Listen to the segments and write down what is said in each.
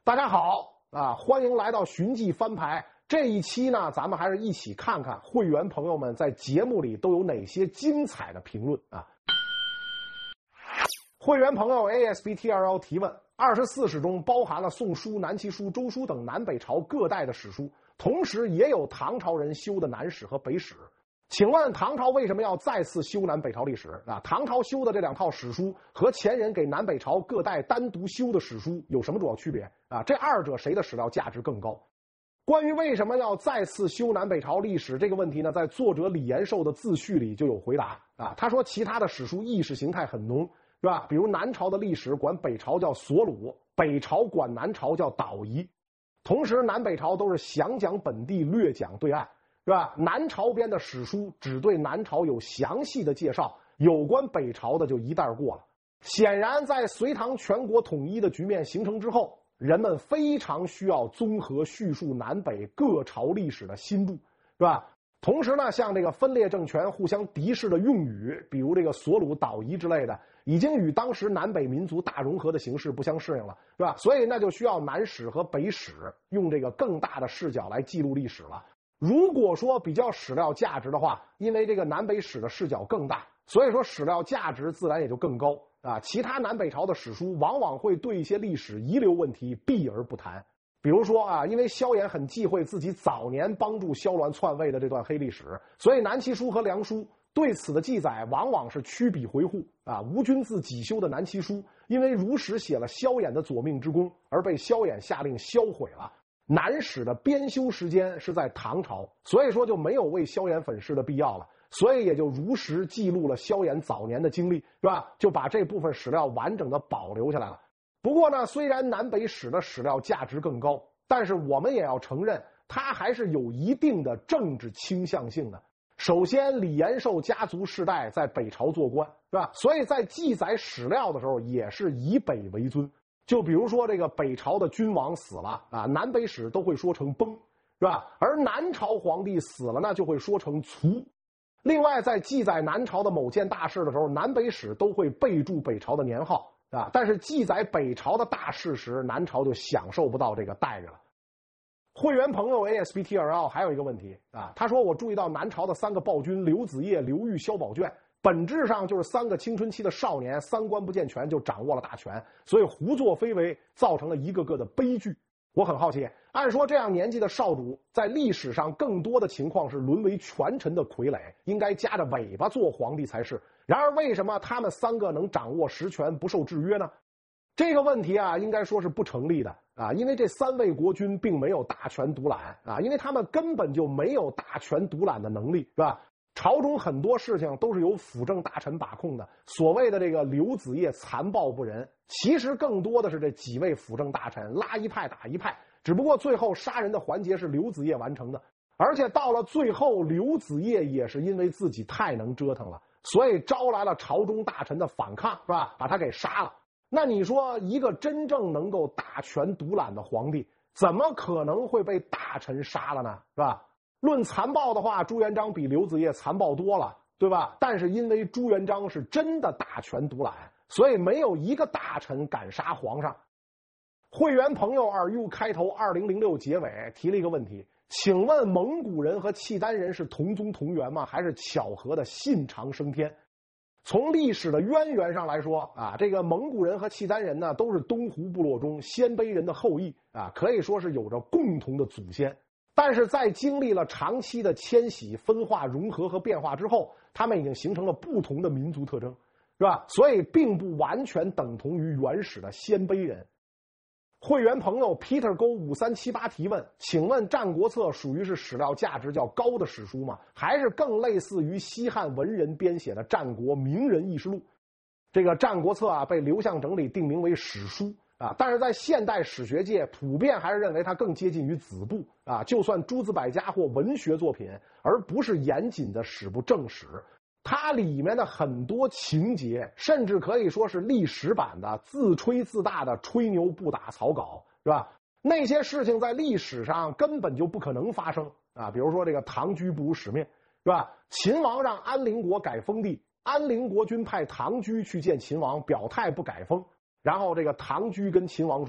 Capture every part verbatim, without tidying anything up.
大家好啊，欢迎来到寻迹翻牌。这一期呢，咱们还是一起看看会员朋友们在节目里都有哪些精彩的评论啊。会员朋友 A S B T 二一提问：二十四史中包含了宋书、南齐书、周书等南北朝各代的史书，同时也有唐朝人修的南史和北史。请问唐朝为什么要再次修南北朝历史啊？唐朝修的这两套史书和前人给南北朝各代单独修的史书有什么主要区别啊？这二者谁的史料价值更高？关于为什么要再次修南北朝历史这个问题呢，在作者李延寿的自序里就有回答啊。他说其他的史书意识形态很浓，是吧？比如南朝的历史管北朝叫索鲁，北朝管南朝叫岛夷，同时南北朝都是详讲本地，略讲对岸。是吧？南朝边的史书只对南朝有详细的介绍，有关北朝的就一带过了。显然，在隋唐全国统一的局面形成之后，人们非常需要综合叙述南北各朝历史的新度，是吧？同时呢，像这个分裂政权互相敌视的用语，比如这个索鲁、岛夷之类的，已经与当时南北民族大融合的形式不相适应了，是吧？所以那就需要南史和北史用这个更大的视角来记录历史了。如果说比较史料价值的话，因为这个南北史的视角更大，所以说史料价值自然也就更高啊。其他南北朝的史书往往会对一些历史遗留问题避而不谈，比如说啊，因为萧衍很忌讳自己早年帮助萧鸾篡位的这段黑历史，所以南齐书和梁书对此的记载往往是曲笔回护啊。吴君自己修的南齐书，因为如实写了萧衍的左命之功，而被萧衍下令销毁了。南史的编修时间是在唐朝，所以说就没有为萧衍粉饰的必要了，所以也就如实记录了萧衍早年的经历，是吧？就把这部分史料完整的保留下来了。不过呢，虽然南北史的史料价值更高，但是我们也要承认，它还是有一定的政治倾向性的。首先，李延寿家族世代在北朝做官，是吧？所以在记载史料的时候，也是以北为尊。就比如说这个北朝的君王死了啊，南北史都会说成崩，是吧？而南朝皇帝死了呢，就会说成卒。另外，在记载南朝的某件大事的时候，南北史都会备注北朝的年号啊，但是记载北朝的大事时，南朝就享受不到这个待遇了。会员朋友 A S B T 二一还有一个问题啊，他说我注意到南朝的三个暴君刘子业、刘裕、萧宝卷，本质上就是三个青春期的少年，三观不健全就掌握了大权，所以胡作非为，造成了一个个的悲剧。我很好奇，按说这样年纪的少主，在历史上更多的情况是沦为权臣的傀儡，应该夹着尾巴做皇帝才是。然而为什么他们三个能掌握实权，不受制约呢？这个问题啊，应该说是不成立的啊，因为这三位国君并没有大权独揽啊，因为他们根本就没有大权独揽的能力，是吧？朝中很多事情都是由辅政大臣把控的，所谓的这个刘子业残暴不仁，其实更多的是这几位辅政大臣拉一派打一派，只不过最后杀人的环节是刘子业完成的，而且到了最后，刘子业也是因为自己太能折腾了，所以招来了朝中大臣的反抗，是吧？把他给杀了。那你说一个真正能够大权独揽的皇帝，怎么可能会被大臣杀了呢？是吧？论残暴的话，朱元璋比刘子业残暴多了，对吧？但是因为朱元璋是真的大权独揽，所以没有一个大臣敢杀皇上。会员朋友二 U 开头二零零六结尾提了一个问题，请问蒙古人和契丹人是同宗同源吗？还是巧合的信长升天？从历史的渊源上来说啊，这个蒙古人和契丹人呢，都是东胡部落中鲜卑人的后裔啊，可以说是有着共同的祖先。但是在经历了长期的迁徙、分化、融合和变化之后，他们已经形成了不同的民族特征，是吧？所以并不完全等同于原始的鲜卑人。会员朋友 Peter 勾五三七八提问，请问《战国策》属于是史料价值较高的史书吗？还是更类似于西汉文人编写的《战国名人异事录》？这个《战国策》啊，被刘向整理定名为史书啊，但是在现代史学界普遍还是认为它更接近于子部啊，就算诸子百家或文学作品，而不是严谨的史部正史。它里面的很多情节，甚至可以说是历史版的自吹自大的吹牛不打草稿，是吧？那些事情在历史上根本就不可能发生啊，比如说这个唐居不辱使命，是吧？秦王让安陵国改封地，安陵国君派唐居去见秦王，表态不改封。然后这个唐居跟秦王说：“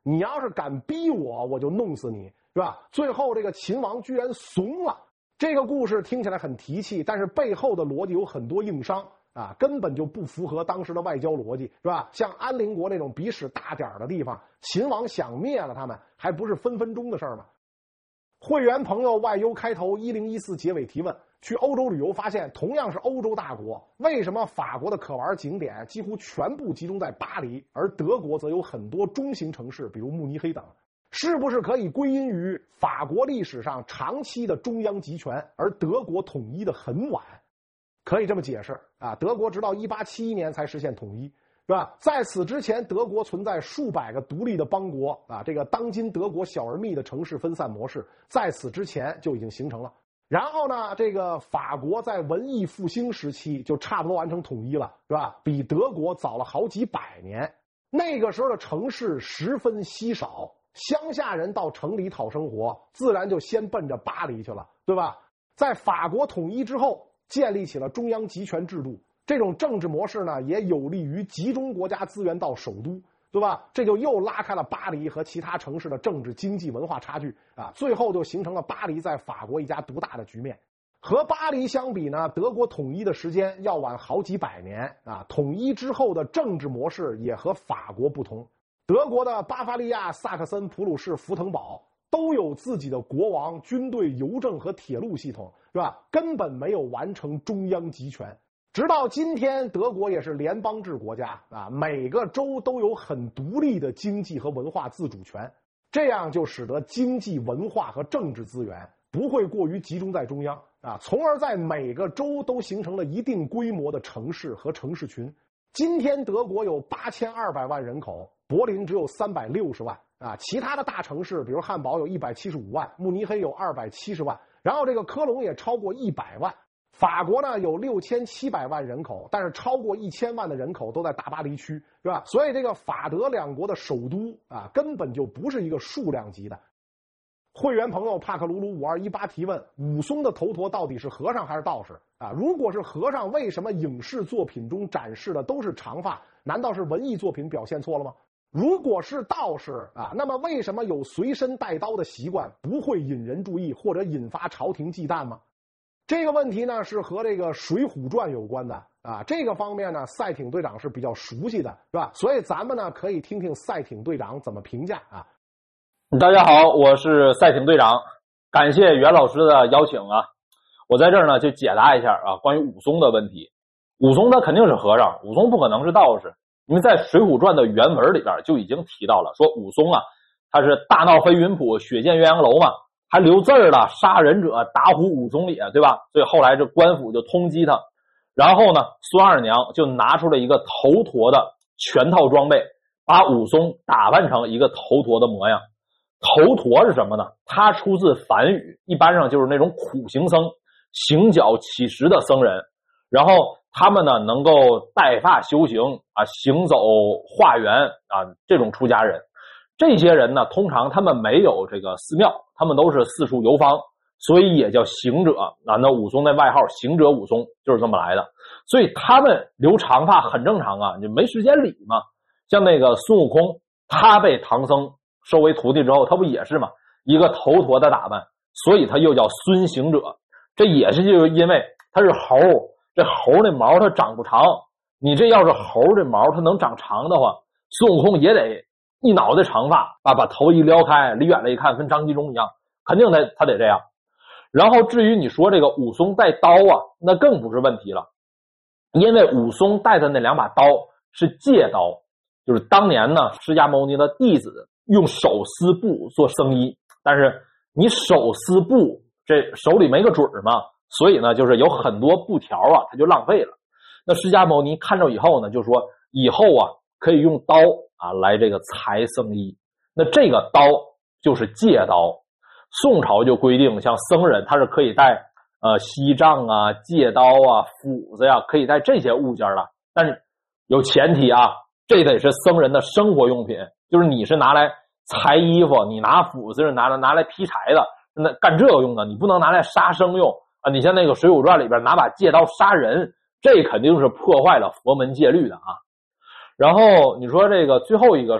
你要是敢逼我，我就弄死你，是吧？最后这个秦王居然怂了。这个故事听起来很提气，但是背后的逻辑有很多硬伤啊，根本就不符合当时的外交逻辑，是吧？像安陵国那种鼻屎大点的地方，秦王想灭了他们，还不是分分钟的事儿吗？会员朋友外游开头一零一四结尾提问：去欧洲旅游发现，同样是欧洲大国，为什么法国的可玩景点几乎全部集中在巴黎，而德国则有很多中型城市，比如慕尼黑等？是不是可以归因于法国历史上长期的中央集权，而德国统一的很晚？可以这么解释啊，德国直到一八七一年才实现统一，是吧？在此之前，德国存在数百个独立的邦国啊，这个当今德国小而密的城市分散模式，在此之前就已经形成了。然后呢，这个法国在文艺复兴时期就差不多完成统一了，是吧？比德国早了好几百年。那个时候的城市十分稀少，乡下人到城里讨生活，自然就先奔着巴黎去了，对吧？在法国统一之后，建立起了中央集权制度，这种政治模式呢，也有利于集中国家资源到首都，对吧？这就又拉开了巴黎和其他城市的政治、经济、文化差距啊，最后就形成了巴黎在法国一家独大的局面。和巴黎相比呢，德国统一的时间要晚好几百年啊。统一之后的政治模式也和法国不同。德国的巴伐利亚、萨克森、普鲁士、福腾堡都有自己的国王、军队、邮政和铁路系统，是吧？根本没有完成中央集权。直到今天，德国也是联邦制国家啊，每个州都有很独立的经济和文化自主权，这样就使得经济、文化和政治资源不会过于集中在中央啊，从而在每个州都形成了一定规模的城市和城市群。今天德国有八千二百万人口，柏林只有三百六十万啊，其他的大城市，比如汉堡有一百七十五万，慕尼黑有二百七十万，然后这个科隆也超过一百万。法国呢有六千七百万人口，但是超过一千万的人口都在大巴黎区，是吧？所以这个法德两国的首都啊，根本就不是一个数量级的。会员朋友帕克鲁鲁五二一八提问：武松的头陀到底是和尚还是道士啊？如果是和尚，为什么影视作品中展示的都是长发？难道是文艺作品表现错了吗？如果是道士啊，那么为什么有随身带刀的习惯不会引人注意或者引发朝廷忌惮吗？这个问题呢是和这个《水浒传》有关的啊，这个方面呢赛艇队长是比较熟悉的，是吧？所以咱们呢可以听听赛艇队长怎么评价啊。 大家好，我是赛艇队长，感谢袁老师的邀请啊。我在这儿呢就解答一下啊关于武松的问题。武松他肯定是和尚，武松不可能是道士，因为在《水浒传》的原文里边就已经提到了，说武松啊他是大闹飞云浦，血溅鸳鸯楼嘛，还留字儿了，杀人者打虎武松也，对吧？所以后来这官府就通缉他，然后呢孙二娘就拿出了一个头陀的全套装备，把武松打扮成一个头陀的模样。头陀是什么呢？它出自梵语，一般上就是那种苦行僧，行脚乞食的僧人。然后他们呢能够带发修行啊，行走化缘啊，这种出家人。这些人呢通常他们没有这个寺庙，他们都是四处游方，所以也叫行者啊。那武松的外号行者武松就是这么来的。所以他们留长发很正常啊，你没时间理嘛。像那个孙悟空，他被唐僧收为徒弟之后，他不也是嘛，一个头陀的打扮，所以他又叫孙行者。这也是就是因为他是猴，这猴那毛它长不长，你这要是猴这毛它能长长的话，孙悟空也得一脑袋长发啊，把头一撩开，离远了一看跟张纪中一样，肯定他他得这样。然后至于你说这个武松带刀啊，那更不是问题了，因为武松带的那两把刀是戒刀，就是当年呢释迦牟尼的弟子用手撕布做僧衣，但是你手撕布这手里没个准嘛，所以呢就是有很多布条啊它就浪费了。那释迦牟尼看着以后呢就说以后啊可以用刀啊来这个裁僧衣，那这个刀就是戒刀。宋朝就规定像僧人他是可以带呃锡杖啊、戒刀啊、斧子呀、啊，可以带这些物件了，但是有前提啊，这得是僧人的生活用品，就是你是拿来裁衣服，你拿斧子是拿来拿来劈柴的，那干这个用的，你不能拿来杀生用啊！你像那个《水浒传》里边拿把戒刀杀人，这肯定是破坏了佛门戒律的啊。然后你说这个最后一个说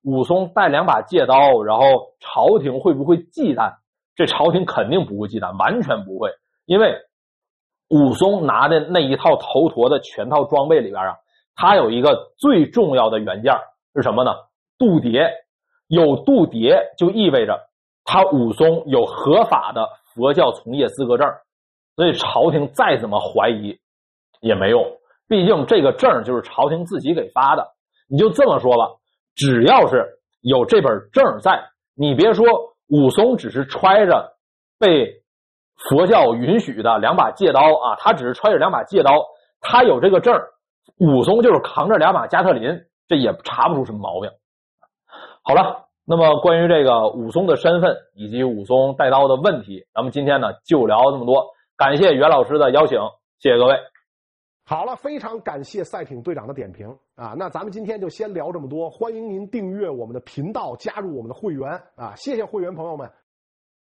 武松带两把借刀，然后朝廷会不会忌惮？这朝廷肯定不会忌惮，完全不会，因为武松拿的那一套头陀的全套装备里边啊，他有一个最重要的元件是什么呢？度牒。有度牒就意味着他武松有合法的佛教从业资格证，所以朝廷再怎么怀疑也没用，毕竟这个证就是朝廷自己给发的。你就这么说吧，只要是有这本证在，你别说武松只是揣着被佛教允许的两把戒刀啊，他只是揣着两把戒刀，他有这个证，武松就是扛着两把加特林，这也查不出什么毛病。好了，那么关于这个武松的身份以及武松带刀的问题，咱们今天呢就聊这么多。感谢袁老师的邀请，谢谢各位。 好了，非常感谢赛艇队长的点评啊！那咱们今天就先聊这么多，欢迎您订阅我们的频道，加入我们的会员啊！谢谢会员朋友们